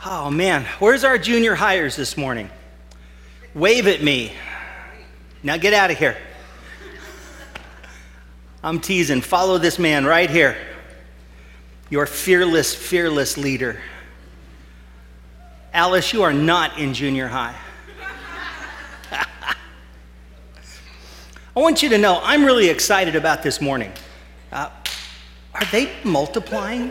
Oh man, where's our junior hires this morning? Wave at me. Now get out of here. I'm teasing. Follow this man right here. Your fearless leader. Alice, you are not in junior high. I want you to know I'm really excited about this morning. Are they multiplying?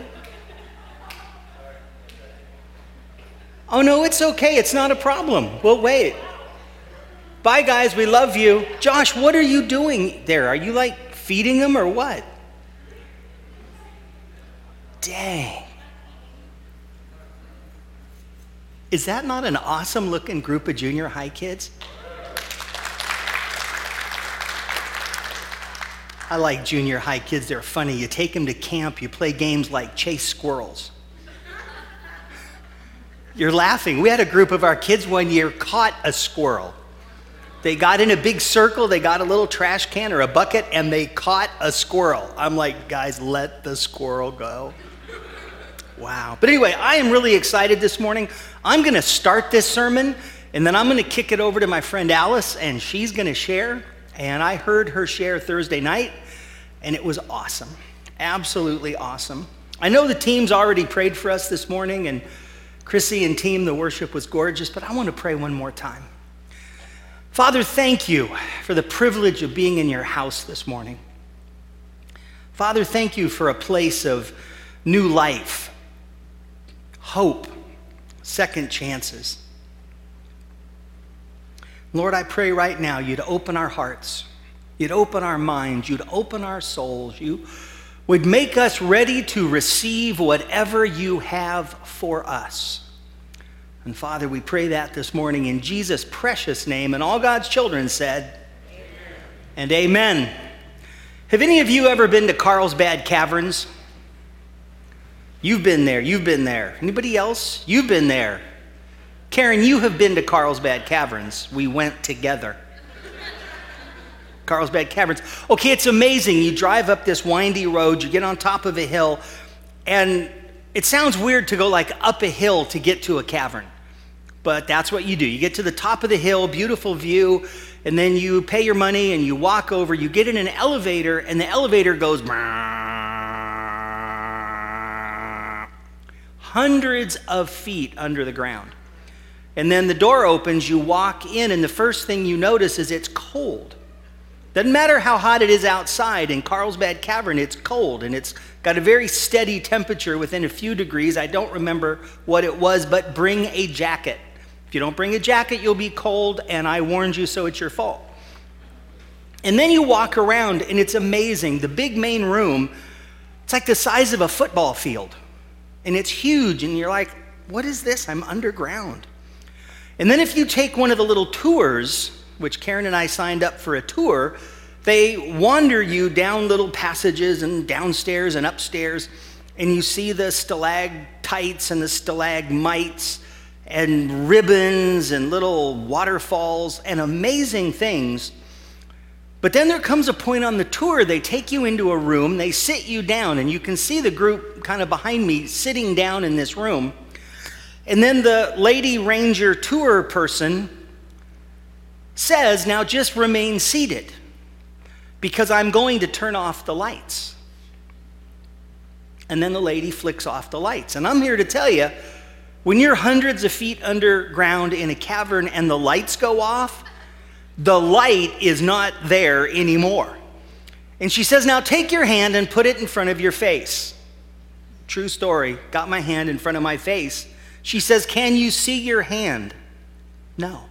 Oh no, it's okay. It's not a problem. We'll wait. Bye guys, we love you. Josh, what are you doing there? Are you like feeding them or what? Dang. Is that not an awesome looking group of junior high kids? I like junior high kids. They're funny. You take them to camp. You play games like chase squirrels. You're laughing. We had a group of our kids one year caught a squirrel. They got in a big circle. They got a little trash can or a bucket, and they caught a squirrel. I'm like, guys, let the squirrel go. Wow. But anyway, I am really excited this morning. I'm going to start this sermon, and then I'm going to kick it over to my friend Alice, and she's going to share. And I heard her share Thursday night, and it was awesome. Absolutely awesome. I know the team's already prayed for us this morning, and Chrissy and team, the worship was gorgeous, but I want to pray one more time. Father, thank you for the privilege of being in your house this morning. Father, thank you for a place of new life, hope, second chances. Lord, I pray right now you'd open our hearts, you'd open our minds, you'd open our souls, you would make us ready to receive whatever you have for us. And Father, we pray that this morning in Jesus' precious name, and all God's children said, amen. And amen. Have any of you ever been to Carlsbad Caverns? You've been there, you've been there. Anybody else? You've been there. Karen, you have been to Carlsbad Caverns. We went together. Carlsbad Caverns. Okay, it's amazing. You drive up this windy road, you get on top of a hill, and it sounds weird to go like up a hill to get to a cavern. But that's what you do. You get to the top of the hill, beautiful view, and then you pay your money and you walk over, you get in an elevator, and the elevator goes hundreds of feet under the ground. And then the door opens, you walk in, and the first thing you notice is it's cold. Doesn't matter how hot it is outside, in Carlsbad Cavern, it's cold, and it's got a very steady temperature within a few degrees. I don't remember what it was, but bring a jacket. If you don't bring a jacket, you'll be cold, and I warned you, so it's your fault. And then you walk around, and it's amazing. The big main room, it's like the size of a football field, and it's huge, and you're like, what is this? I'm underground. And then if you take one of the little tours, which Karen and I signed up for a tour, they wander you down little passages and downstairs and upstairs, and you see the stalactites and the stalagmites and ribbons and little waterfalls and amazing things. But then there comes a point on the tour, they take you into a room, they sit you down, and you can see the group kind of behind me sitting down in this room. And then the Lady Ranger tour person says, now just remain seated because I'm going to turn off the lights. And then the lady flicks off the lights. And I'm here to tell you, when you're hundreds of feet underground in a cavern and the lights go off, the light is not there anymore. And she says, now take your hand and put it in front of your face. True story, got my hand in front of my face. She says, can you see your hand? No.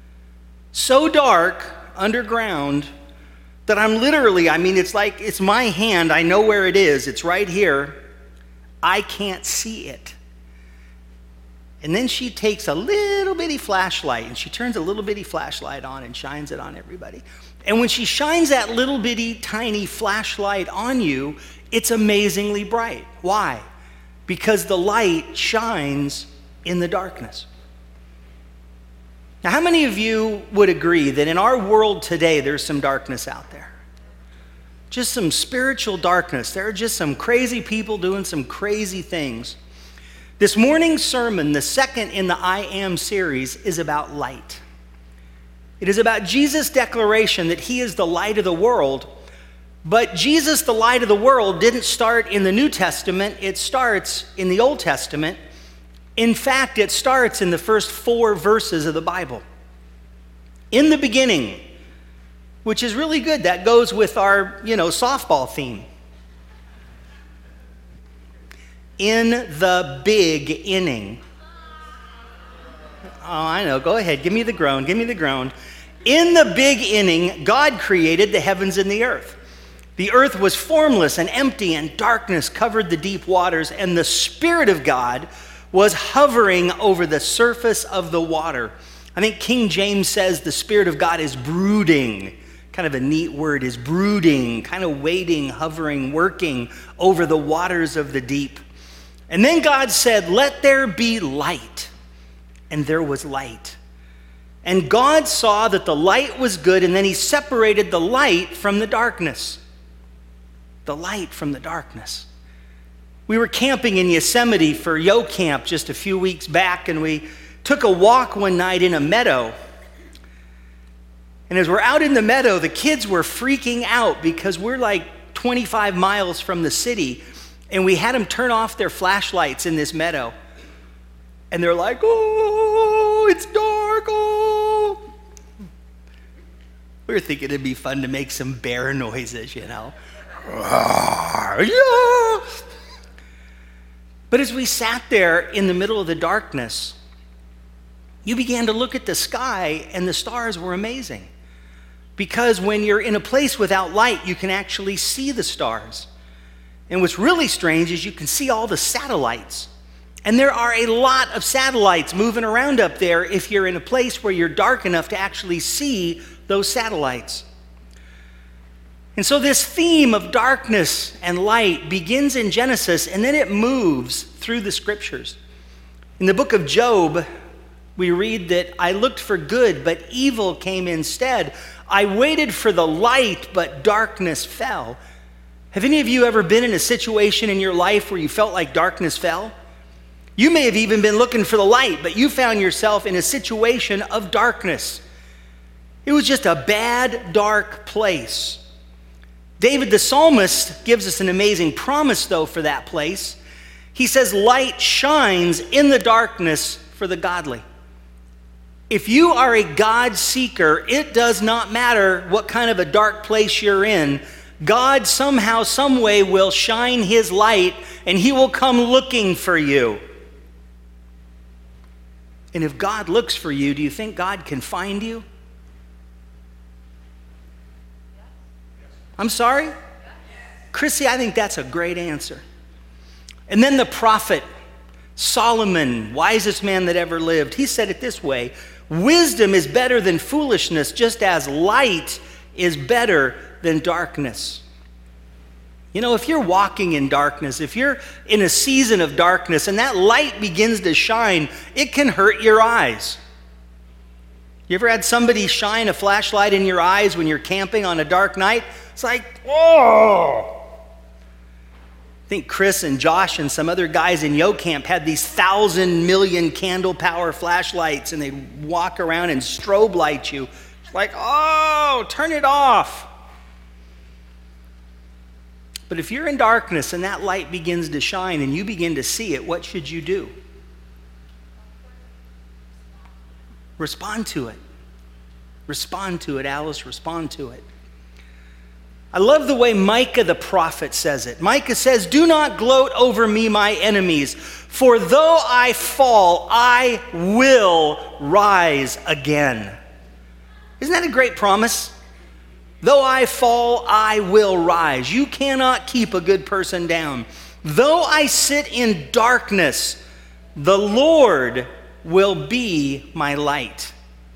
So dark underground that I'm literally, it's like it's my hand. I know where it is. It's right here. I can't see it. And then she takes a little bitty flashlight and she turns a little bitty flashlight on and shines it on everybody. And when she shines that little bitty tiny flashlight on you, it's amazingly bright. Why? Because the light shines in the darkness. Now, how many of you would agree that in our world today, there's some darkness out there? Just some spiritual darkness. There are just some crazy people doing some crazy things. This morning's sermon, the second in the I Am series, is about light. It is about Jesus' declaration that he is the light of the world. But Jesus, the light of the world, didn't start in the New Testament. It starts in the Old Testament. In fact, it starts in the first 4 verses of the Bible. In the beginning, which is really good. That goes with our, softball theme. In the big inning. Oh, I know. Go ahead. Give me the groan. Give me the groan. In the big inning, God created the heavens and the earth. The earth was formless and empty, and darkness covered the deep waters, and the Spirit of God was hovering over the surface of the water. I think King James says the Spirit of God is brooding. Kind of a neat word, is brooding, kind of waiting, hovering, working over the waters of the deep. And then God said, "Let there be light." And there was light. And God saw that the light was good, and then he separated the light from the darkness. The light from the darkness. We were camping in Yosemite for Yo Camp just a few weeks back, and we took a walk one night in a meadow. And as we're out in the meadow, the kids were freaking out because we're like 25 miles from the city, and we had them turn off their flashlights in this meadow. And they're like, "Oh, it's dark, oh." We were thinking it'd be fun to make some bear noises, Yeah. But as we sat there in the middle of the darkness, you began to look at the sky, and the stars were amazing. Because when you're in a place without light, you can actually see the stars. And what's really strange is you can see all the satellites. And there are a lot of satellites moving around up there if you're in a place where you're dark enough to actually see those satellites. And so this theme of darkness and light begins in Genesis, and then it moves through the scriptures. In the book of Job, we read that I looked for good, but evil came instead. I waited for the light, but darkness fell. Have any of you ever been in a situation in your life where you felt like darkness fell? You may have even been looking for the light, but you found yourself in a situation of darkness. It was just a bad, dark place. David the psalmist gives us an amazing promise, though, for that place. He says, "Light shines in the darkness for the godly." If you are a God seeker, it does not matter what kind of a dark place you're in. God somehow, some way will shine his light, and he will come looking for you. And if God looks for you, do you think God can find you? I'm sorry? Chrissy, I think that's a great answer. And then the prophet Solomon, wisest man that ever lived, he said it this way: wisdom is better than foolishness, just as light is better than darkness. If you're walking in darkness, if you're in a season of darkness and that light begins to shine, it can hurt your eyes. You ever had somebody shine a flashlight in your eyes when you're camping on a dark night? It's like, oh! I think Chris and Josh and some other guys in Yo Camp had these 1,000 million candle power flashlights, and they'd walk around and strobe light you. It's like, oh, turn it off. But if you're in darkness and that light begins to shine and you begin to see it, what should you do? Respond to it. Respond to it, Alice, respond to it. I love the way Micah the prophet says it. Micah says, "Do not gloat over me, my enemies, for though I fall, I will rise again." Isn't that a great promise? Though I fall, I will rise. You cannot keep a good person down. Though I sit in darkness, the Lord will be my light.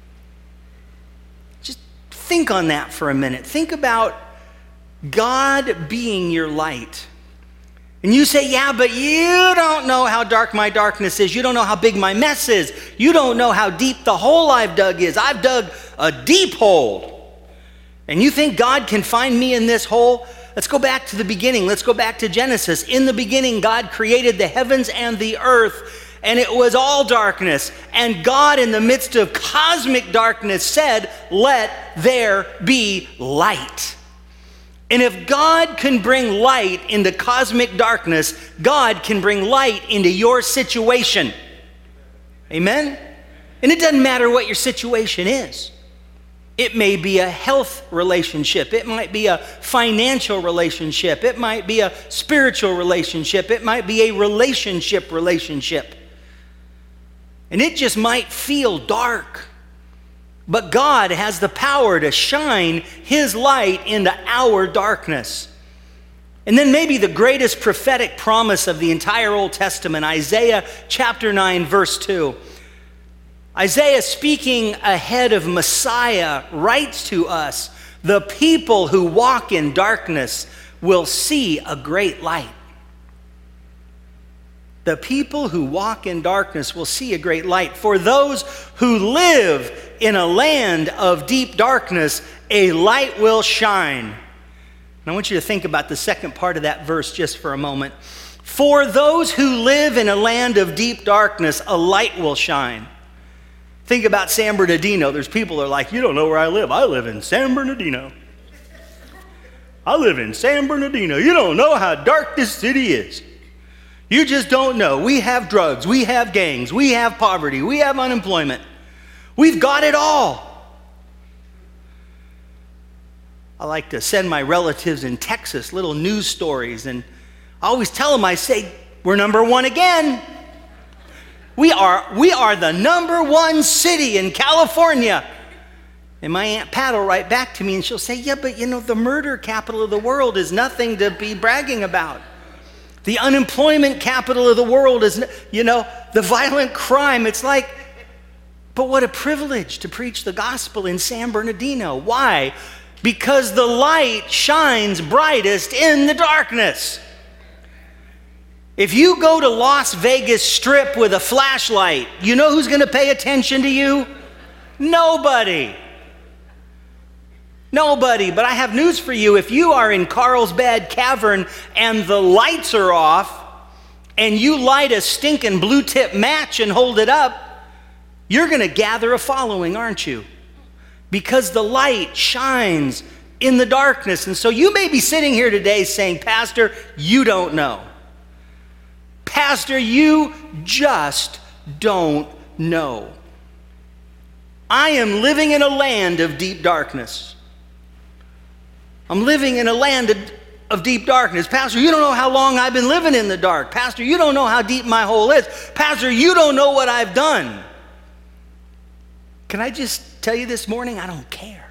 Just think on that for a minute. Think about God being your light. And you say, "Yeah, but you don't know how dark my darkness is. You don't know how big my mess is. You don't know how deep the hole I've dug is. I've dug a deep hole. And you think God can find me in this hole?" let's go back to the beginning. Let's go back to Genesis. In the beginning, God created the heavens and the earth, and it was all darkness. And God, in the midst of cosmic darkness, said, "Let there be light." And if God can bring light into cosmic darkness, God can bring light into your situation. Amen? And it doesn't matter what your situation is. It may be a health relationship. It might be a financial relationship. It might be a spiritual relationship. It might be a relationship. And it just might feel dark. But God has the power to shine His light into our darkness. And then maybe the greatest prophetic promise of the entire Old Testament, Isaiah chapter 9, verse 2. Isaiah, speaking ahead of Messiah, writes to us, "The people who walk in darkness will see a great light." The people who walk in darkness will see a great light. For those who live in a land of deep darkness, a light will shine. And I want you to think about the second part of that verse just for a moment. For those who live in a land of deep darkness, a light will shine. Think about San Bernardino. There's people that are like, "You don't know where I live. I live in San Bernardino. I live in San Bernardino. You don't know how dark this city is. You just don't know. We have drugs. We have gangs. We have poverty. We have unemployment. We've got it all." I like to send my relatives in Texas little news stories, and I always tell them, I say, "We're number one again. We are the number one city in California." And my Aunt Pat will write back to me and she'll say, "Yeah, but the murder capital of the world is nothing to be bragging about. The unemployment capital of the world is, the violent crime." It's like, but what a privilege to preach the gospel in San Bernardino. Why? Because the light shines brightest in the darkness. If you go to Las Vegas Strip with a flashlight, you know who's going to pay attention to you? Nobody. Nobody. But I have news for you. If you are in Carlsbad Cavern and the lights are off and you light a stinking blue tip match and hold it up, you're going to gather a following, aren't you? Because the light shines in the darkness. And so you may be sitting here today saying, "Pastor, you don't know. Pastor, you just don't know. I am living in a land of deep darkness. I'm living in a land of deep darkness. Pastor, you don't know how long I've been living in the dark. Pastor, you don't know how deep my hole is. Pastor, you don't know what I've done." Can I just tell you this morning, I don't care.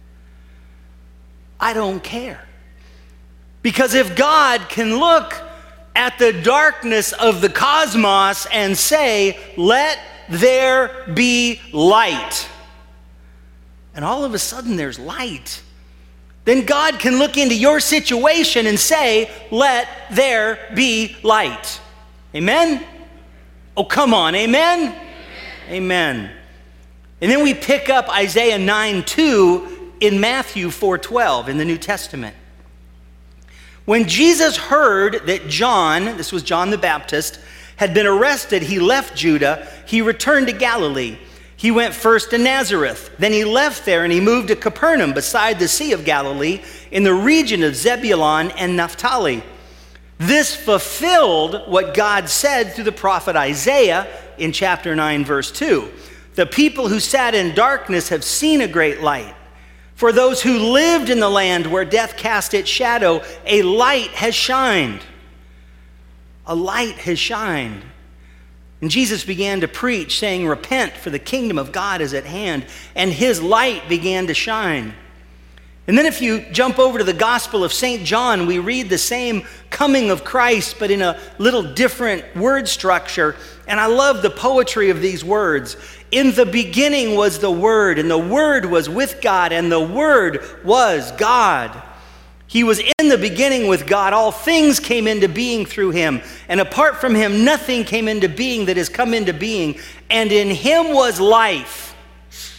I don't care. Because if God can look at the darkness of the cosmos and say, "Let there be light," and all of a sudden there's light, then God can look into your situation and say, "Let there be light." Amen? Oh, come on, amen? Amen. And then we pick up Isaiah 9:2 in Matthew 4:12 in the New Testament. When Jesus heard that John, this was John the Baptist, had been arrested, he left Judah. He returned to Galilee. He went first to Nazareth. Then he left there and he moved to Capernaum beside the Sea of Galilee in the region of Zebulun and Naphtali. This fulfilled what God said through the prophet Isaiah in chapter 9, verse 2. "The people who sat in darkness have seen a great light. For those who lived in the land where death cast its shadow, a light has shined." A light has shined. And Jesus began to preach, saying, "Repent, for the kingdom of God is at hand." And his light began to shine. And then if you jump over to the Gospel of St. John, we read the same coming of Christ, but in a little different word structure. And I love the poetry of these words. "In the beginning was the Word, and the Word was with God, and the Word was God. He was in the beginning with God. All things came into being through him, and apart from him, nothing came into being that has come into being. And in him was life."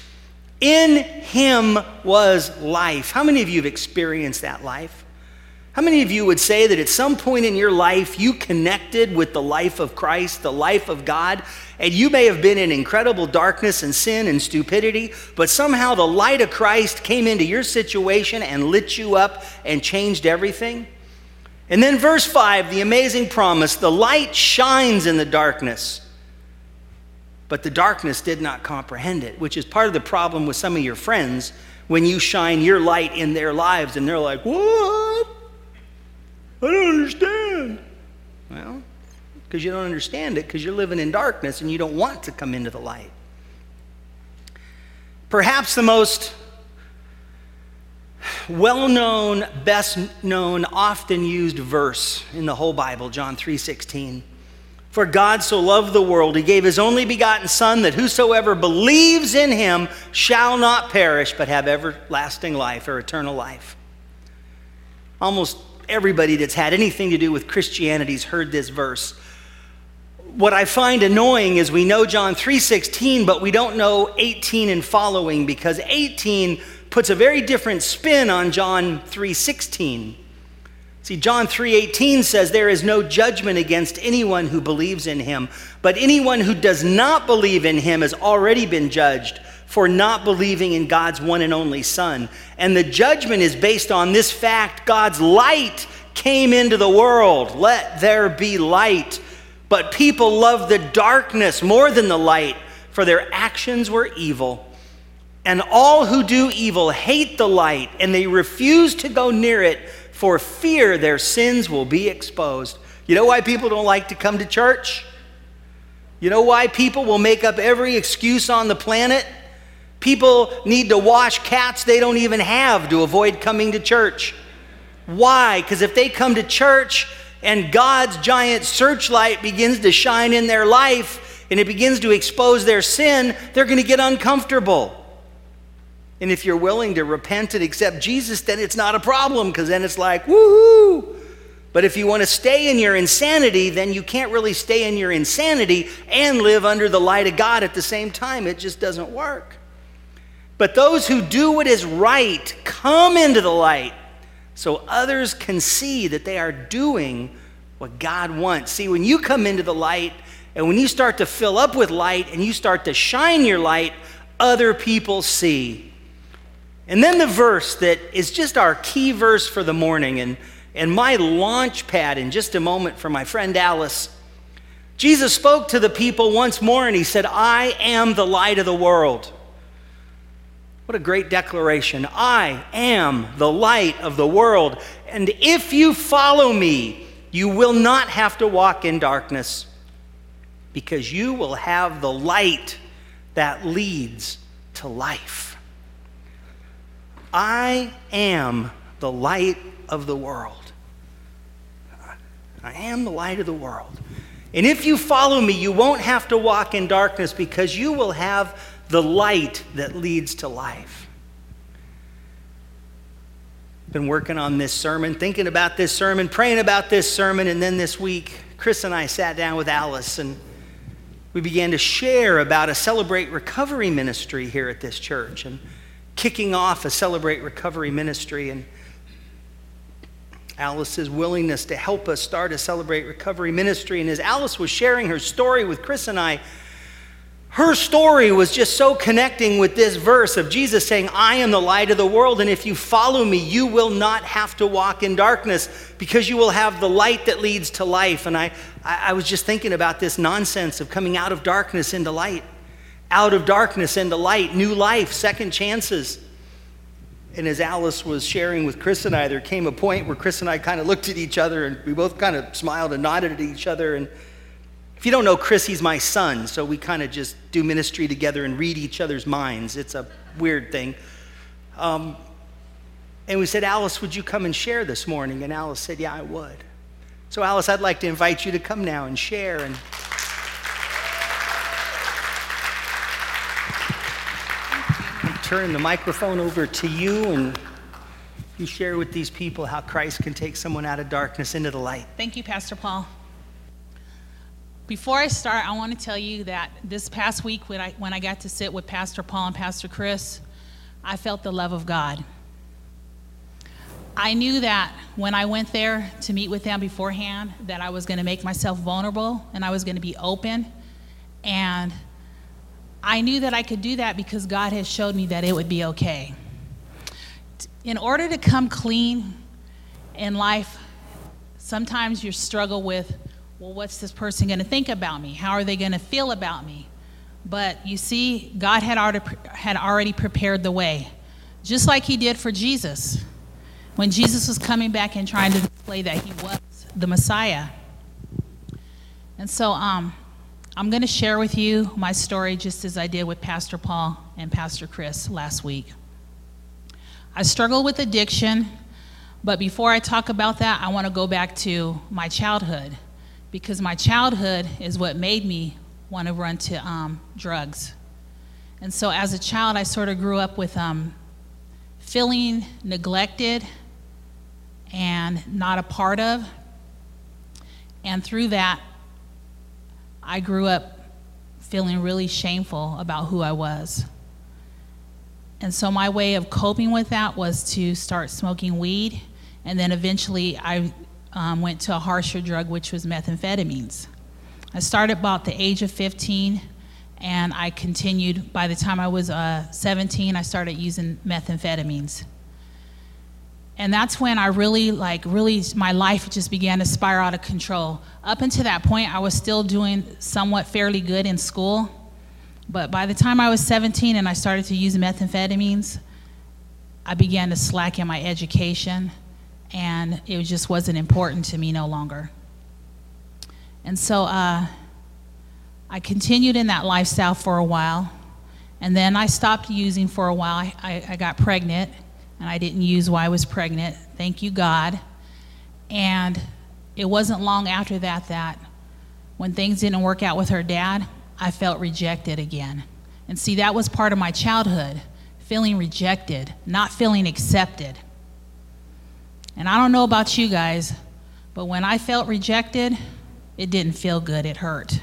In him was life. How many of you have experienced that life? How many of you would say that at some point in your life you connected with the life of Christ, the life of God, and you may have been in incredible darkness and sin and stupidity, but somehow the light of Christ came into your situation and lit you up and changed everything? And then verse 5, the amazing promise, the light shines in the darkness, but the darkness did not comprehend it, which is part of the problem with some of your friends when you shine your light in their lives and they're like, what? I don't understand. Well, because you don't understand it because you're living in darkness and you don't want to come into the light. Perhaps the most well-known, best-known, often used verse in the whole Bible, John 3:16. For God so loved the world, he gave his only begotten Son, that whosoever believes in him shall not perish, but have everlasting life or eternal life. Almost everybody that's had anything to do with Christianity's heard this verse. What I find annoying is we know John 3:16, but we don't know 18 and following, because 18 puts a very different spin on John 3:16. See, John 3:18 says there is no judgment against anyone who believes in him, but anyone who does not believe in him has already been judged for not believing in God's one and only Son. And the judgment is based on this fact: God's light came into the world. Let there be light. But people loved the darkness more than the light, for their actions were evil. And all who do evil hate the light, and they refuse to go near it for fear their sins will be exposed. You know why people don't like to come to church? You know why people will make up every excuse on the planet? People need to wash cats they don't even have to avoid coming to church. Why? Because if they come to church and God's giant searchlight begins to shine in their life and it begins to expose their sin, they're going to get uncomfortable. And if you're willing to repent and accept Jesus, then it's not a problem, because then it's like, woohoo! But if you want to stay in your insanity, then you can't really stay in your insanity and live under the light of God at the same time. It just doesn't work. But those who do what is right come into the light so others can see that they are doing what God wants. See, when you come into the light and when you start to fill up with light and you start to shine your light, other people see. And then the verse that is just our key verse for the morning and my launch pad in just a moment for my friend Alice. Jesus spoke to the people once more and he said, I am the light of the world. What a great declaration. I am the light of the world. And if you follow me, you will not have to walk in darkness, because you will have the light that leads to life. I am the light of the world. I am the light of the world. And if you follow me, you won't have to walk in darkness, because you will have the light that leads to life. Been working on this sermon, thinking about this sermon, praying about this sermon, and then this week, Chris and I sat down with Alice and we began to share about a Celebrate Recovery ministry here at this church, and kicking off a Celebrate Recovery ministry, and Alice's willingness to help us start a Celebrate Recovery ministry. And as Alice was sharing her story with Chris and I, her story was just so connecting with this verse of Jesus saying, I am the light of the world, and if you follow me, you will not have to walk in darkness, because you will have the light that leads to life. And I was just thinking about this nonsense of coming out of darkness into light, out of darkness into light, new life, second chances. And as Alice was sharing with Chris and I, there came a point where Chris and I kind of looked at each other and we both kind of smiled and nodded at each other. And if you don't know Chris, he's my son, so we kind of just do ministry together and read each other's minds. It's a weird thing. And we said, Alice, would you come and share this morning? And Alice said, yeah, I would. So Alice, I'd like to invite you to come now and share. And turn the microphone over to you, and you share with these people how Christ can take someone out of darkness into the light. Thank you, Pastor Paul. Before I start, I want to tell you that this past week when I got to sit with Pastor Paul and Pastor Chris, I felt the love of God. I knew that when I went there to meet with them beforehand, that I was going to make myself vulnerable and I was going to be open. And I knew that I could do that because God has showed me that it would be okay. In order to come clean in life, sometimes you struggle with, well, what's this person going to think about me? How are they going to feel about me? But you see, God had already prepared the way, just like he did for Jesus. When Jesus was coming back and trying to display that he was the Messiah. And so I'm going to share with you my story just as I did with Pastor Paul and Pastor Chris last week. I struggled with addiction, but before I talk about that, I want to go back to my childhood, because my childhood is what made me want to run to drugs. And so as a child, I sort of grew up with feeling neglected and not a part of. And through that, I grew up feeling really shameful about who I was. And so my way of coping with that was to start smoking weed, and then eventually I went to a harsher drug, which was methamphetamines. I started about the age of 15, and I continued. By the time I was 17, I started using methamphetamines. And that's when I really, my life just began to spiral out of control. Up until that point, I was still doing somewhat fairly good in school. But by the time I was 17 and I started to use methamphetamines, I began to slack in my education, and it just wasn't important to me no longer. And so I continued in that lifestyle for a while, and then I stopped using for a while. I got pregnant. And I didn't use while I was pregnant. Thank you, God. And it wasn't long after that when things didn't work out with her dad, I felt rejected again. And see, that was part of my childhood, feeling rejected, not feeling accepted. And I don't know about you guys, but when I felt rejected, it didn't feel good, it hurt.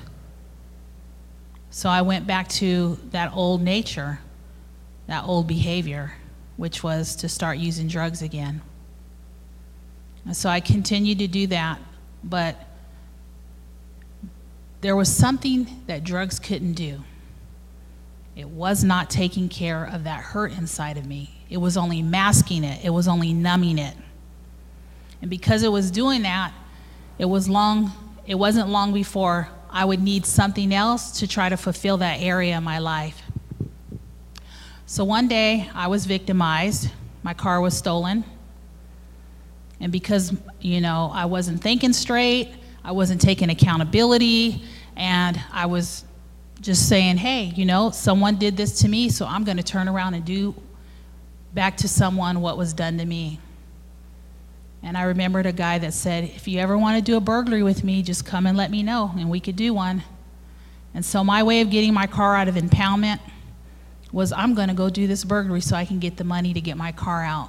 So I went back to that old nature, that old behavior, which was to start using drugs again. And so I continued to do that, but there was something that drugs couldn't do. It was not taking care of that hurt inside of me. It was only masking it. It was only numbing it. And because it was doing that, it wasn't long before I would need something else to try to fulfill that area in my life. So one day, I was victimized. My car was stolen. And because, I wasn't thinking straight, I wasn't taking accountability, and I was just saying, hey, someone did this to me, so I'm going to turn around and do back to someone what was done to me. And I remembered a guy that said, if you ever want to do a burglary with me, just come and let me know, and we could do one. And so my way of getting my car out of impoundment was, I'm going to go do this burglary so I can get the money to get my car out.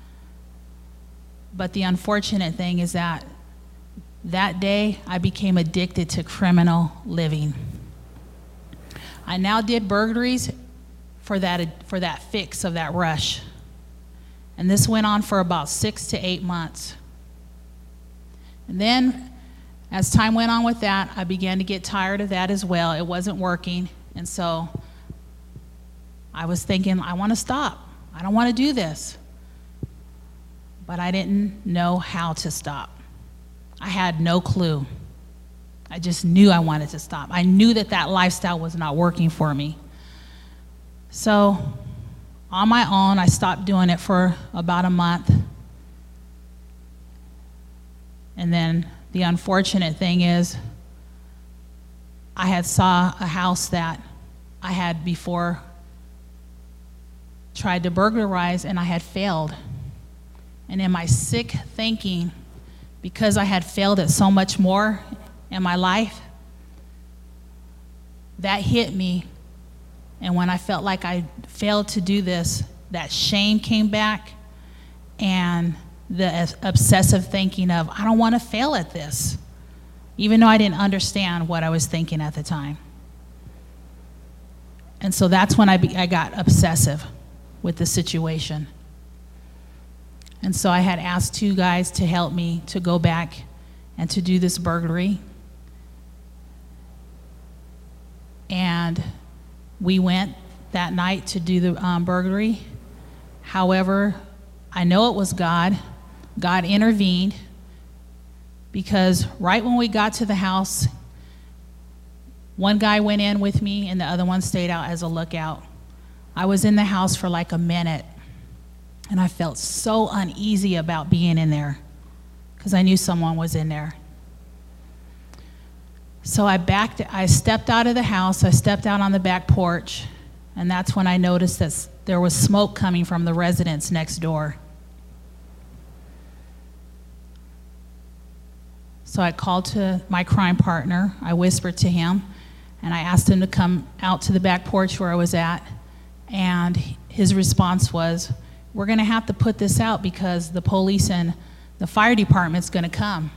But the unfortunate thing is that day I became addicted to criminal living. I now did burglaries for that fix of that rush. And this went on for about 6 to 8 months. And then as time went on with that, I began to get tired of that as well. It wasn't working. And so I was thinking, I want to stop. I don't want to do this. But I didn't know how to stop. I had no clue. I just knew I wanted to stop. I knew that lifestyle was not working for me. So on my own, I stopped doing it for about a month. And then the unfortunate thing is, I had saw a house that I had before tried to burglarize, and I had failed. And in my sick thinking, because I had failed at so much more in my life, that hit me. And when I felt like I failed to do this, that shame came back, and the obsessive thinking of, I don't want to fail at this, even though I didn't understand what I was thinking at the time. And so that's when I got obsessive with the situation. And so I had asked 2 guys to help me to go back and to do this burglary. And we went that night to do the burglary. However, I know it was God. God intervened, because right when we got to the house, one guy went in with me and the other one stayed out as a lookout. I was in the house for like a minute, and I felt so uneasy about being in there because I knew someone was in there. So I stepped out of the house, I stepped out on the back porch, and that's when I noticed that there was smoke coming from the residence next door. So I called to my crime partner, I whispered to him, and I asked him to come out to the back porch where I was at, and his response was, "We're gonna have to put this out because the police and the fire department's gonna come."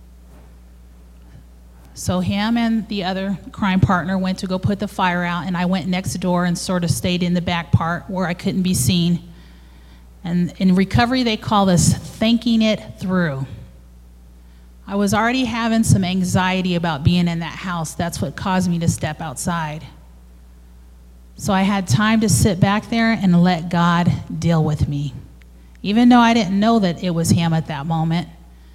So him and the other crime partner went to go put the fire out, and I went next door and sort of stayed in the back part where I couldn't be seen. And in recovery, they call this thinking it through. I was already having some anxiety about being in that house. That's what caused me to step outside. So I had time to sit back there and let God deal with me, even though I didn't know that it was him at that moment.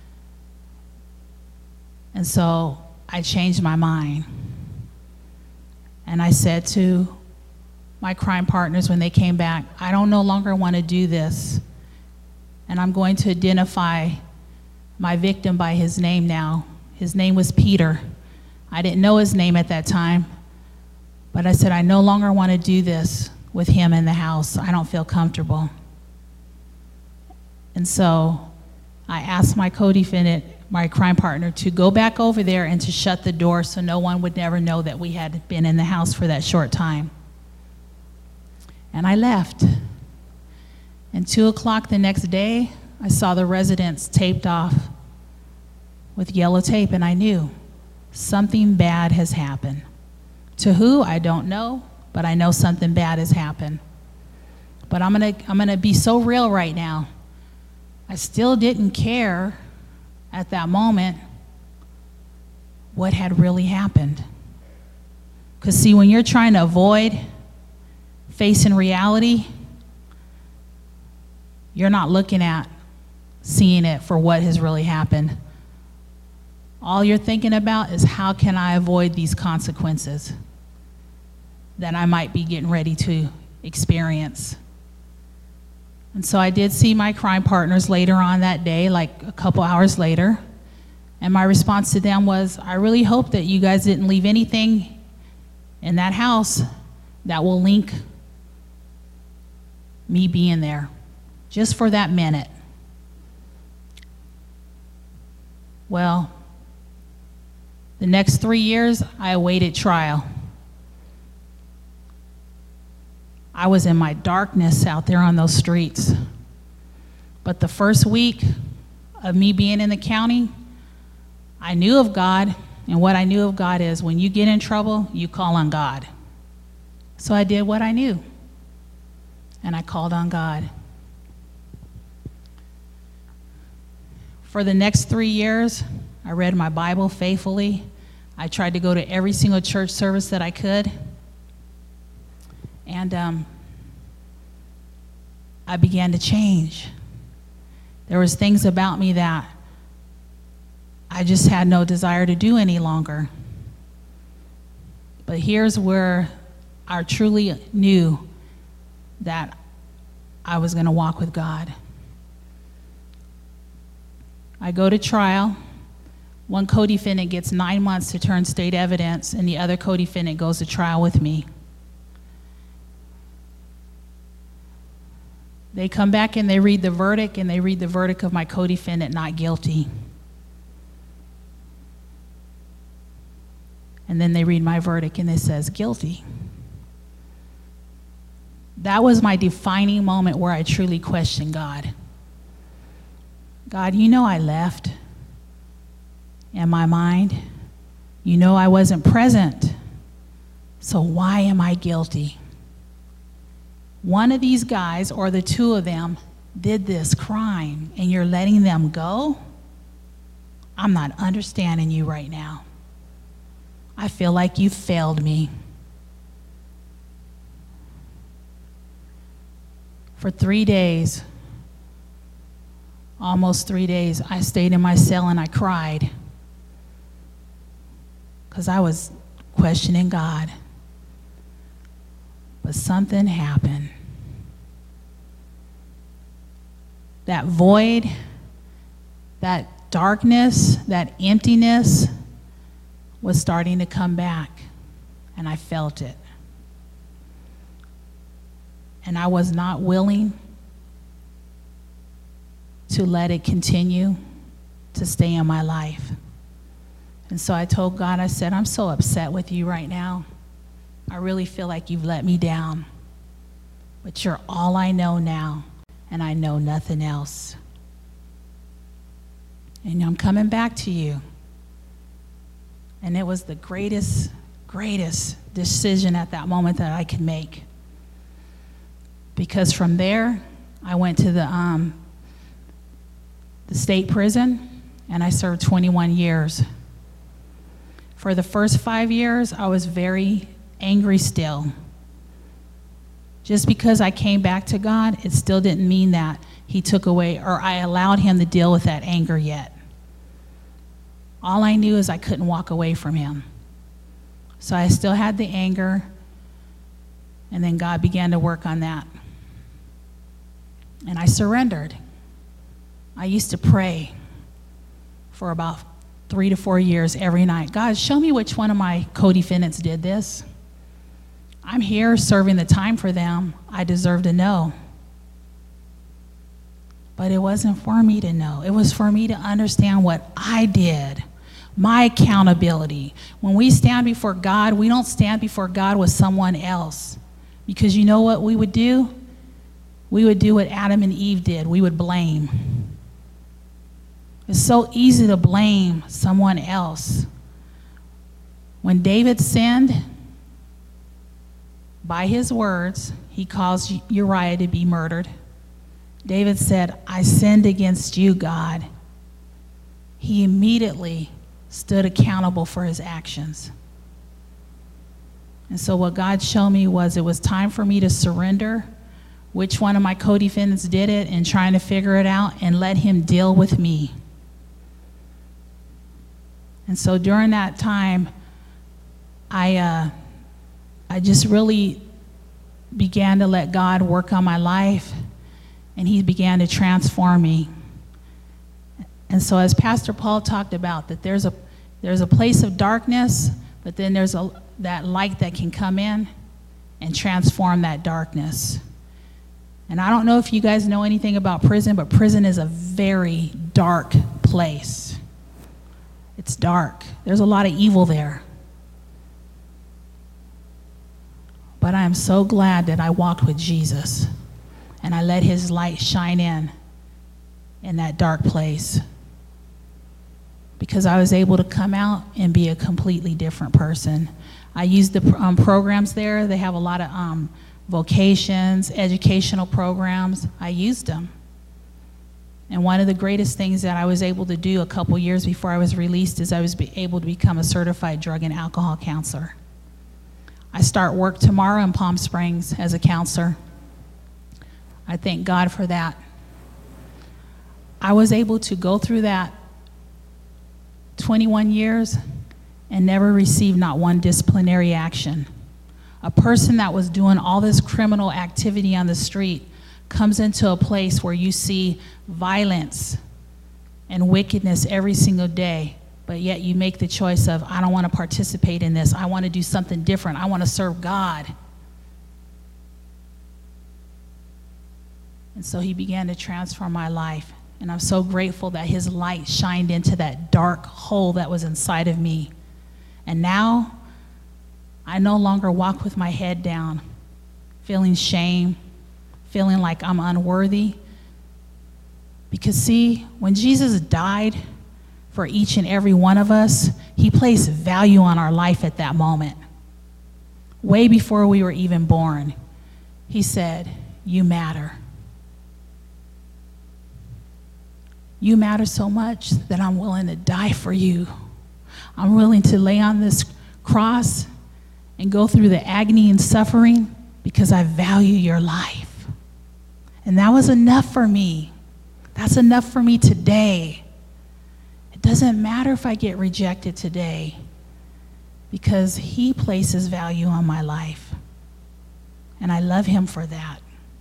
And so I changed my mind. And I said to my crime partners when they came back, I don't no longer want to do this. And I'm going to identify my victim by his name now. His name was Peter. I didn't know his name at that time, but I said, I no longer want to do this with him in the house. I don't feel comfortable. And so I asked my co-defendant, my crime partner, to go back over there and to shut the door so no one would never know that we had been in the house for that short time. And I left. And 2 o'clock the next day, I saw the residence taped off with yellow tape, and I knew something bad has happened. To who, I don't know, but I know something bad has happened. But I'm gonna be so real right now. I still didn't care at that moment what had really happened. Because see, when you're trying to avoid facing reality, you're not looking at seeing it for what has really happened. All you're thinking about is, how can I avoid these consequences that I might be getting ready to experience? And so I did see my crime partners later on that day, like a couple hours later, and my response to them was, I really hope that you guys didn't leave anything in that house that will link me being there, just for that minute. Well, the next 3 years, I awaited trial. I was in my darkness out there on those streets. But the first week of me being in the county, I knew of God, and what I knew of God is, when you get in trouble, you call on God. So I did what I knew, and I called on God. For the next 3 years, I read my Bible faithfully. I tried to go to every single church service that I could. And I began to change. There was things about me that I just had no desire to do any longer. But here's where I truly knew that I was going to walk with God. I go to trial. One co-defendant gets 9 months to turn state evidence, and the other co-defendant goes to trial with me. They come back and they read the verdict, and they read the verdict of my co-defendant not guilty. And then they read my verdict and it says guilty. That was my defining moment where I truly questioned God. God, you know I left in my mind. You know I wasn't present. So why am I guilty? One of these guys, or the two of them, did this crime and you're letting them go, I'm not understanding you right now. I feel like you failed me. For 3 days, almost 3 days, I stayed in my cell and I cried because I was questioning God. But something happened. That void, that darkness, that emptiness was starting to come back, and I felt it. And I was not willing to let it continue to stay in my life. And so I told God, I said, I'm so upset with you right now. I really feel like you've let me down. But you're all I know now, and I know nothing else. And I'm coming back to you. And it was the greatest decision at that moment that I could make. Because from there, I went to the state prison, and I served 21 years. For the first 5 years, I was very angry still. Just because I came back to God, it still didn't mean that he took away, or I allowed him to deal with that anger yet. All I knew is I couldn't walk away from him. So I still had the anger, and then God began to work on that. And I surrendered. I used to pray for about 3 to 4 years every night. God, show me which one of my co-defendants did this. I'm here serving the time for them. I deserve to know. But it wasn't for me to know. It was for me to understand what I did, my accountability. When we stand before God, we don't stand before God with someone else. Because you know what we would do? We would do what Adam and Eve did. We would blame. It's so easy to blame someone else. When David sinned, by his words, he caused Uriah to be murdered. David said, I sinned against you, God. He immediately stood accountable for his actions. And so what God showed me was it was time for me to surrender which one of my co-defendants did it and trying to figure it out and let him deal with me. And so during that time, I just really began to let God work on my life, and he began to transform me. And so as Pastor Paul talked about, that there's a place of darkness, but then there's that light that can come in and transform that darkness. And I don't know if you guys know anything about prison, but prison is a very dark place. It's dark. There's a lot of evil there. But I am so glad that I walked with Jesus and I let his light shine in that dark place, because I was able to come out and be a completely different person. I used the programs there. They have a lot of vocations, educational programs. I used them. And one of the greatest things that I was able to do a couple years before I was released is I was able to become a certified drug and alcohol counselor. I start work tomorrow in Palm Springs as a counselor. I thank God for that. I was able to go through that 21 years and never receive not one disciplinary action. A person that was doing all this criminal activity on the street comes into a place where you see violence and wickedness every single day, but yet you make the choice of, I don't want to participate in this. I want to do something different. I want to serve God. And so he began to transform my life. And I'm so grateful that his light shined into that dark hole that was inside of me. And now, I no longer walk with my head down, feeling shame, feeling like I'm unworthy. Because see, when Jesus died for each and every one of us, he placed value on our life at that moment. Way before we were even born, he said, you matter. you matter so much that I'm willing to die for you. I'm willing to lay on this cross and go through the agony and suffering because I value your life. And that was enough for me. That's enough for me today. It doesn't matter if I get rejected today because he places value on my life. And I love him for that.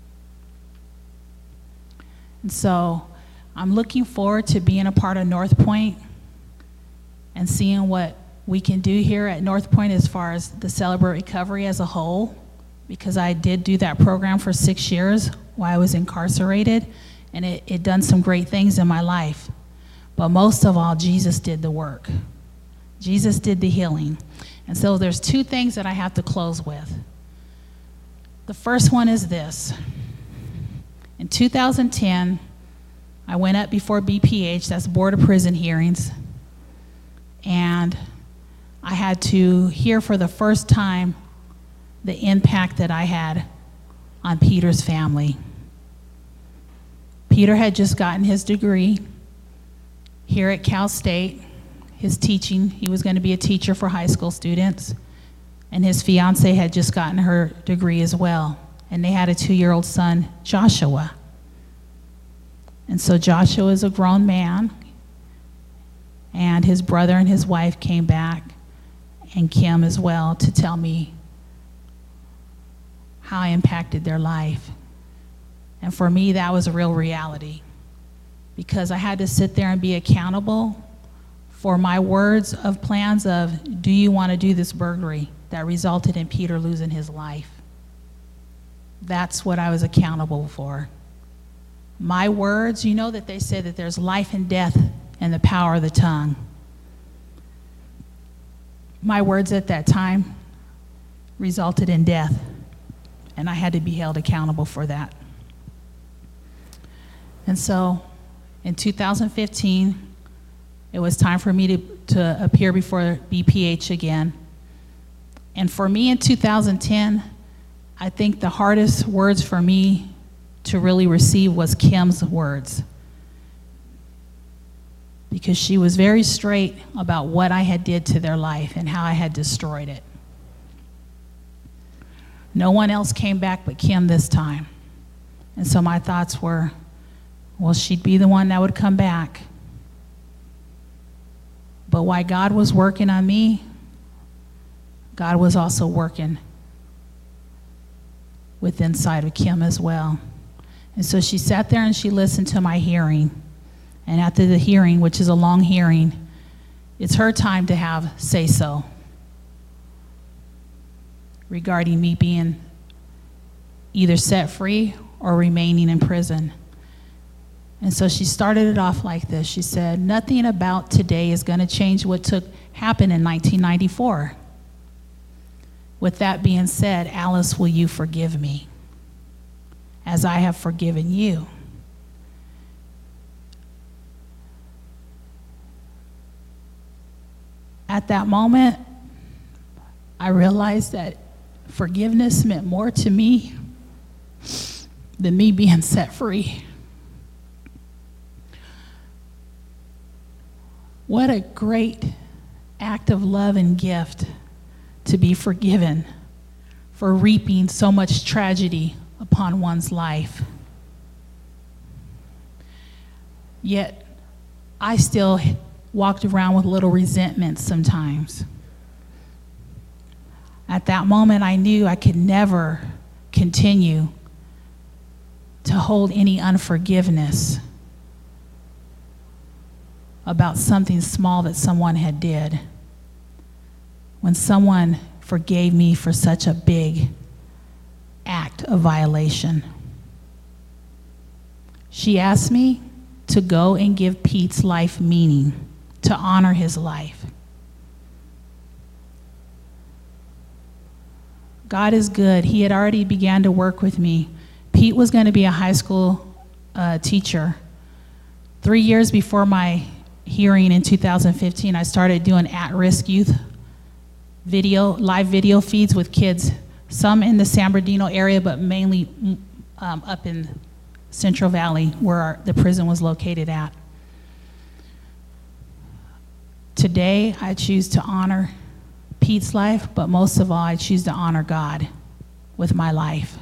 And so I'm looking forward to being a part of North Point and seeing what we can do here at North Point as far as the Celebrate Recovery as a whole, because I did do that program for 6 years while I was incarcerated, and it done some great things in my life. But most of all, Jesus did the work. Jesus did the healing. And so there's 2 things that I have to close with. The first one is this. In 2010, I went up before BPH, that's Board of Prison Hearings, and I had to hear for the first time the impact that I had on Peter's family. Peter had just gotten his degree here at Cal State, his teaching. He was going to be a teacher for high school students, and his fiance had just gotten her degree as well, and they had a 2-year-old son, Joshua. And so Joshua is a grown man, and his brother and his wife came back, and Kim as well, to tell me how I impacted their life. And for me, that was a real reality, because I had to sit there and be accountable for my words of plans of, do you want to do this burglary that resulted in Peter losing his life? That's what I was accountable for. My words, you know that they say that there's life and death in the power of the tongue. My words at that time resulted in death, and I had to be held accountable for that. And so in 2015, it was time for me to appear before BPH again. And for me in 2010, I think the hardest words for me to really receive was Kim's words, because she was very straight about what I had did to their life and how I had destroyed it. No one else came back but Kim this time. And so my thoughts were, well, she'd be the one that would come back. But while God was working on me, God was also working with inside of Kim as well. And so she sat there and she listened to my hearing. And after the hearing, which is a long hearing, it's her time to have say-so regarding me being either set free or remaining in prison. And so she started it off like this. She said, nothing about today is going to change what happened in 1994. With that being said, Alice, will you forgive me as I have forgiven you? At that moment, I realized that forgiveness meant more to me than me being set free. What a great act of love and gift to be forgiven for reaping so much tragedy upon one's life. Yet, I still walked around with a little resentment sometimes. At that moment, I knew I could never continue to hold any unforgiveness about something small that someone had did. When someone forgave me for such a big act of violation. She asked me to go and give Pete's life meaning, to honor his life. God is good. He had already began to work with me. Pete was going to be a high school teacher. 3 years before my hearing in 2015, I started doing at-risk youth live video feeds with kids, some in the San Bernardino area, but mainly up in Central Valley, where the prison was located at. today, I choose to honor Pete's life, but most of all, I choose to honor God with my life.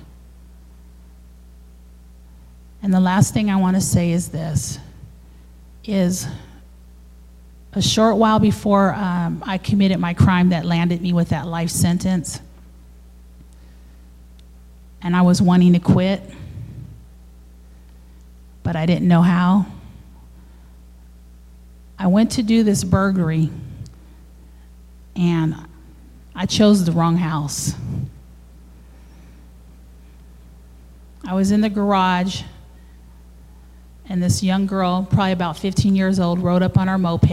And the last thing I want to say is this, is a short while before I committed my crime that landed me with that life sentence, and I was wanting to quit, but I didn't know how. I went to do this burglary, and I chose the wrong house. I was in the garage, and this young girl, probably about 15 years old, rode up on her moped,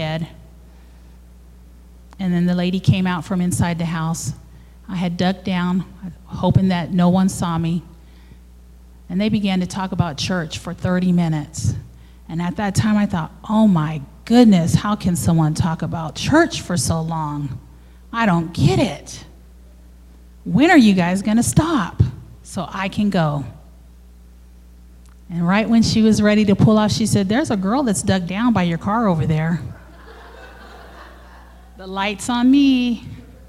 and then the lady came out from inside the house. I had ducked down, hoping that no one saw me, and they began to talk about church for 30 minutes. And at that time, I thought, oh my goodness, how can someone talk about church for so long? I don't get it. When are you guys going to stop so I can go? And right when she was ready to pull off, she said, there's a girl that's dug down by your car over there. The light's on me.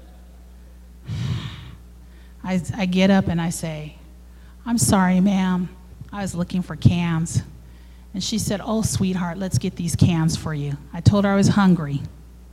I get up and I say, I'm sorry, ma'am. I was looking for cans. And she said, oh, sweetheart, let's get these cans for you. I told her I was hungry.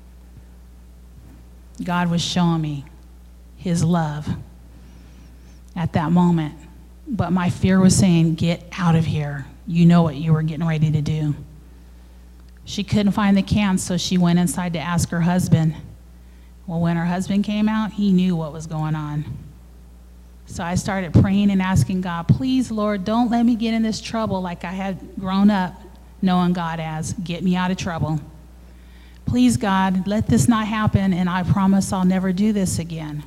God was showing me his love at that moment. But my fear was saying, get out of here. You know what you were getting ready to do. She couldn't find the cans, so she went inside to ask her husband. Well, when her husband came out, he knew what was going on. So I started praying and asking God, please, Lord, don't let me get in this trouble like I had grown up knowing God as. Get me out of trouble. Please, God, let this not happen, and I promise I'll never do this again.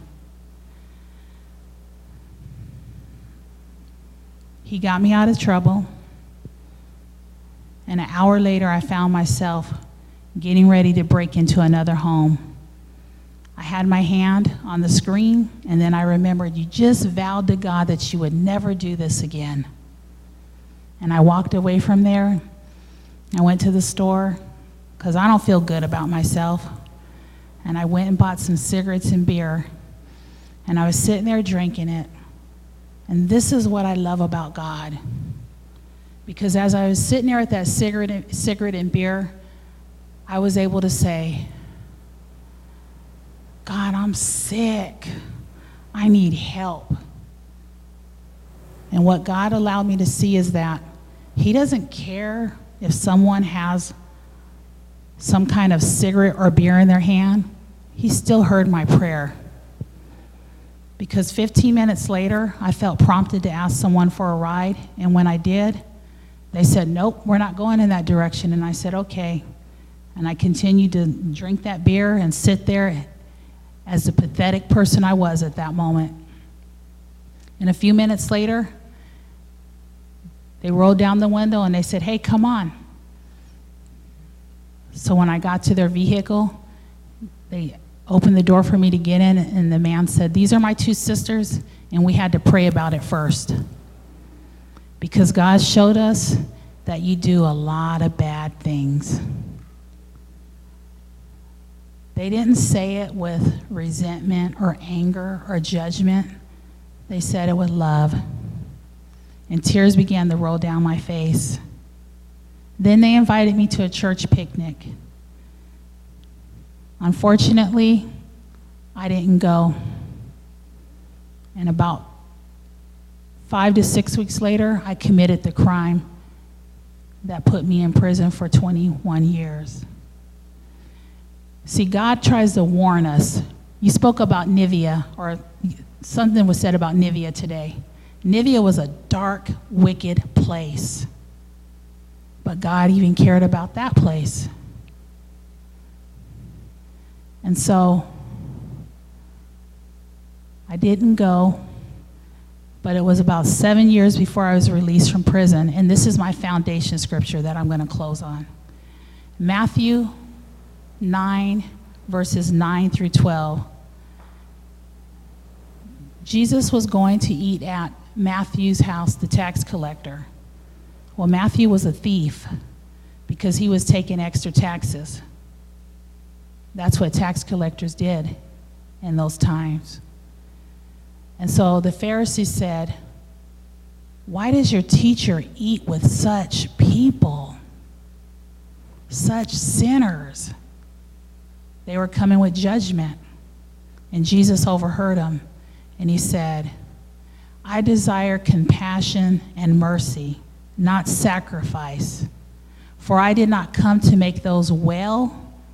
He got me out of trouble, and an hour later, I found myself getting ready to break into another home. I had my hand on the screen, and then I remembered, you just vowed to God that you would never do this again. And I walked away from there. I went to the store, because I don't feel good about myself. And I went and bought some cigarettes and beer, and I was sitting there drinking it. And this is what I love about God. Because as I was sitting there with that cigarette and beer, I was able to say, God, I'm sick. I need help. And what God allowed me to see is that he doesn't care if someone has some kind of cigarette or beer in their hand. He still heard my prayer. Because 15 minutes later, I felt prompted to ask someone for a ride. And when I did, they said, nope, we're not going in that direction. And I said, okay. And I continued to drink that beer and sit there as the pathetic person I was at that moment. And a few minutes later, they rolled down the window and they said, hey, come on. So when I got to their vehicle, they opened the door for me to get in, and the man said, these are my two sisters, and we had to pray about it first. Because God showed us that you do a lot of bad things. They didn't say it with resentment or anger or judgment. They said it with love. And tears began to roll down my face. Then they invited me to a church picnic. Unfortunately, I didn't go. And about 5 to 6 weeks later, I committed the crime that put me in prison for 21 years. See, God tries to warn us. You spoke about Nivea, or something was said about Nivea today. Nivea was a dark, wicked place. But God even cared about that place. And so I didn't go, but it was about 7 years before I was released from prison. And this is my foundation scripture that I'm going to close on. Matthew 9, verses 9 through 12. Jesus was going to eat at Matthew's house, the tax collector. Well, Matthew was a thief because he was taking extra taxes. That's what tax collectors did in those times. And so the Pharisees said, "Why does your teacher eat with such people, such sinners?" They were coming with judgment. And Jesus overheard them, and he said, "I desire compassion and mercy, not sacrifice. For I did not come to make those well.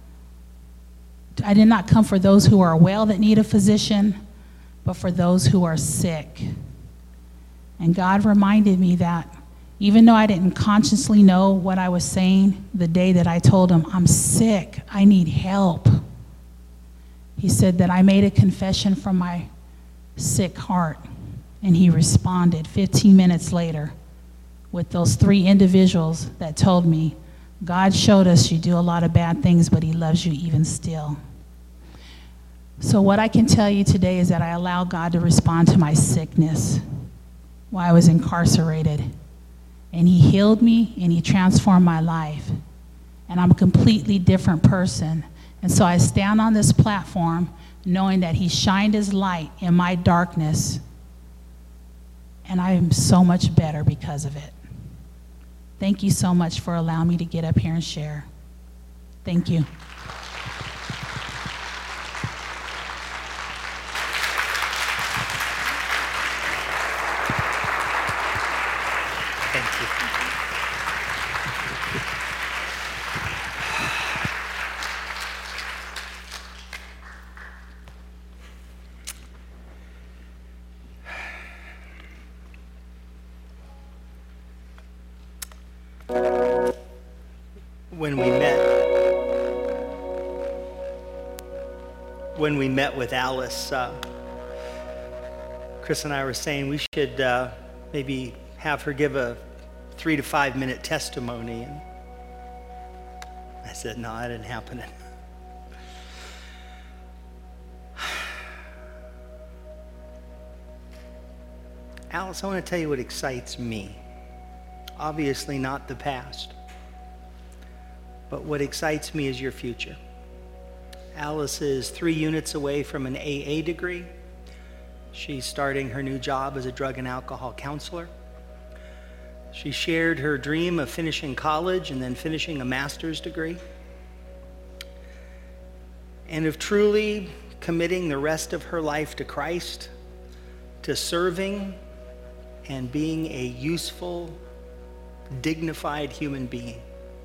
I did not come for those who are well that need a physician, but for those who are sick." And God reminded me that even though I didn't consciously know what I was saying, the day that I told him, "I'm sick, I need help," he said that I made a confession from my sick heart. And he responded 15 minutes later with those 3 individuals that told me, "God showed us you do a lot of bad things, but he loves you even still." So what I can tell you today is that I allowed God to respond to my sickness while I was incarcerated. And he healed me and he transformed my life. And I'm a completely different person. And so I stand on this platform knowing that he shined his light in my darkness. And I am so much better because of it. Thank you so much for allowing me to get up here and share. Thank you. Thank you. When we met with Alice, Chris and I were saying we should maybe have her give a 3 to 5 minute testimony. And I said, no, that isn't happening. Alice, I want to tell you what excites me. Obviously not the past, but what excites me is your future. Alice is 3 units away from an AA degree. She's starting her new job as a drug and alcohol counselor. She shared her dream of finishing college and then finishing a master's degree, and of truly committing the rest of her life to Christ, to serving and being a useful, dignified human being.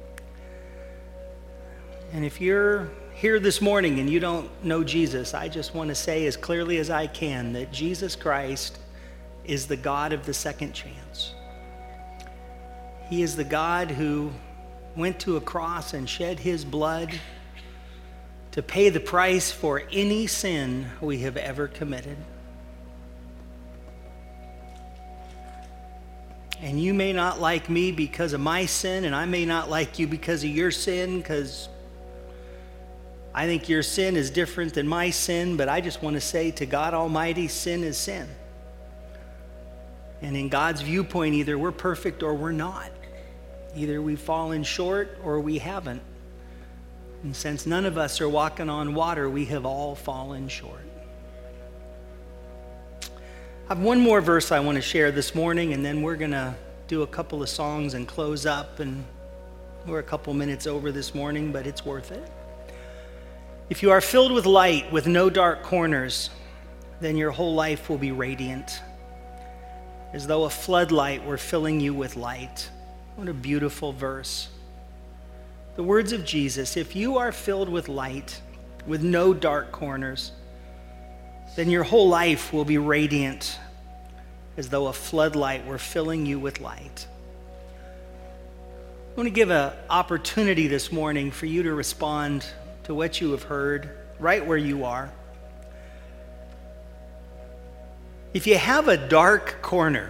And if you're here this morning and you don't know Jesus, I just want to say as clearly as I can that Jesus Christ is the God of the second chance. He is the God who went to a cross and shed his blood to pay the price for any sin we have ever committed. And you may not like me because of my sin, and I may not like you because of your sin, because I think your sin is different than my sin, but I just want to say to God Almighty, sin is sin. And in God's viewpoint, either we're perfect or we're not. Either we've fallen short or we haven't. And since none of us are walking on water, we have all fallen short. I have one more verse I want to share this morning, and then we're going to do a couple of songs and close up. And we're a couple minutes over this morning, but it's worth it. If you are filled with light, with no dark corners, then your whole life will be radiant, as though a floodlight were filling you with light. What a beautiful verse. The words of Jesus, if you are filled with light, with no dark corners, then your whole life will be radiant, as though a floodlight were filling you with light. I want to give an opportunity this morning for you to respond to what you have heard right where you are. If you have a dark corner,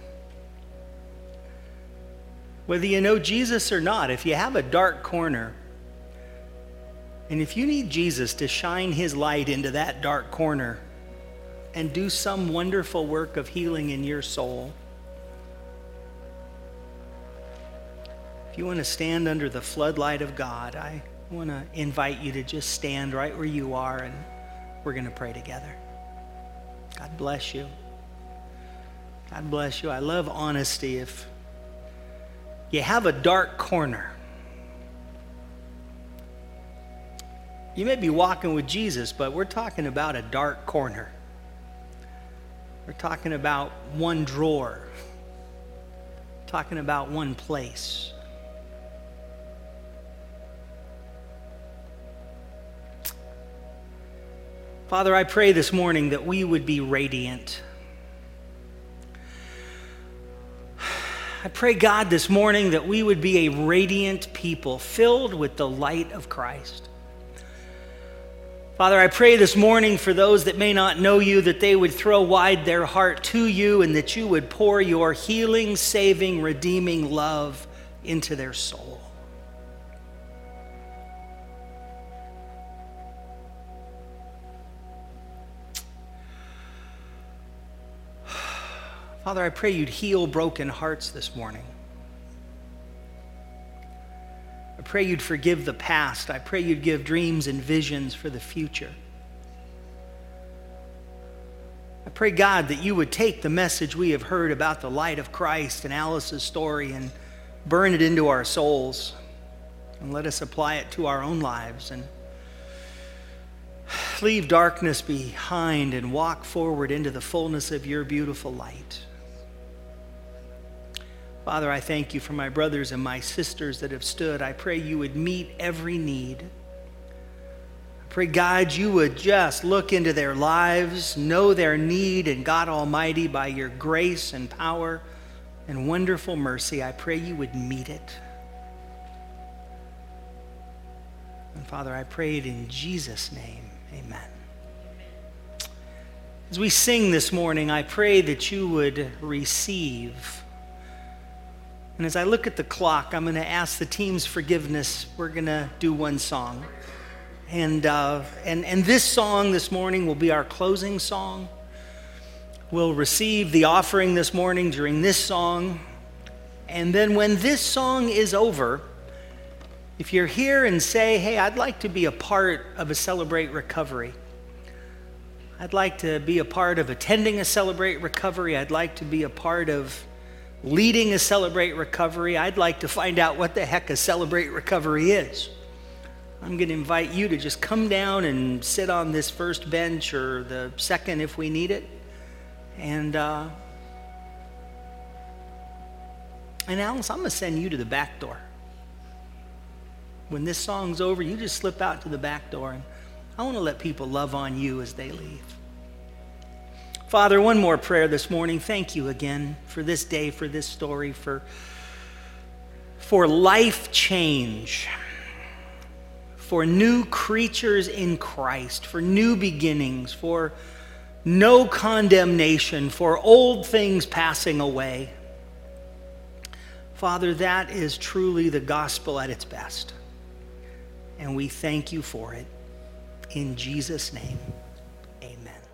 whether you know Jesus or not, if you have a dark corner, and if you need Jesus to shine his light into that dark corner and do some wonderful work of healing in your soul, if you want to stand under the floodlight of God, I I want to invite you to just stand right where you are, and we're going to pray together. God bless you. God bless you. I love honesty. If you have a dark corner, you may be walking with Jesus, but we're talking about a dark corner. We're talking about one drawer. We're talking about one place. Father, I pray this morning that we would be radiant. I pray, God, this morning that we would be a radiant people filled with the light of Christ. Father, I pray this morning for those that may not know you, that they would throw wide their heart to you and that you would pour your healing, saving, redeeming love into their soul. Father, I pray you'd heal broken hearts this morning. I pray you'd forgive the past. I pray you'd give dreams and visions for the future. I pray, God, that you would take the message we have heard about the light of Christ and Alice's story and burn it into our souls and let us apply it to our own lives and leave darkness behind and walk forward into the fullness of your beautiful light. Father, I thank you for my brothers and my sisters that have stood. I pray you would meet every need. I pray, God, you would just look into their lives, know their need, and God Almighty, by your grace and power and wonderful mercy, I pray you would meet it. And Father, I pray it in Jesus' name. Amen. As we sing this morning, I pray that you would receive. And as I look at the clock, I'm going to ask the team's forgiveness. We're going to do one song. And this song this morning will be our closing song. We'll receive the offering this morning during this song. And then when this song is over, if you're here and say, hey, I'd like to be a part of a Celebrate Recovery. I'd like to be a part of attending a Celebrate Recovery. I'd like to be a part of leading a Celebrate Recovery. I'd like to find out what the heck a Celebrate Recovery is. I'm going to invite you to just come down and sit on this first bench or the second if we need it. And Alice, I'm going to send you to the back door. When this song's over, you just slip out to the back door, and I want to let people love on you as they leave. Father, one more prayer this morning. Thank you again for this day, for this story, for life change, for new creatures in Christ, for new beginnings, for no condemnation, for old things passing away. Father, that is truly the gospel at its best. And we thank you for it. In Jesus' name, amen.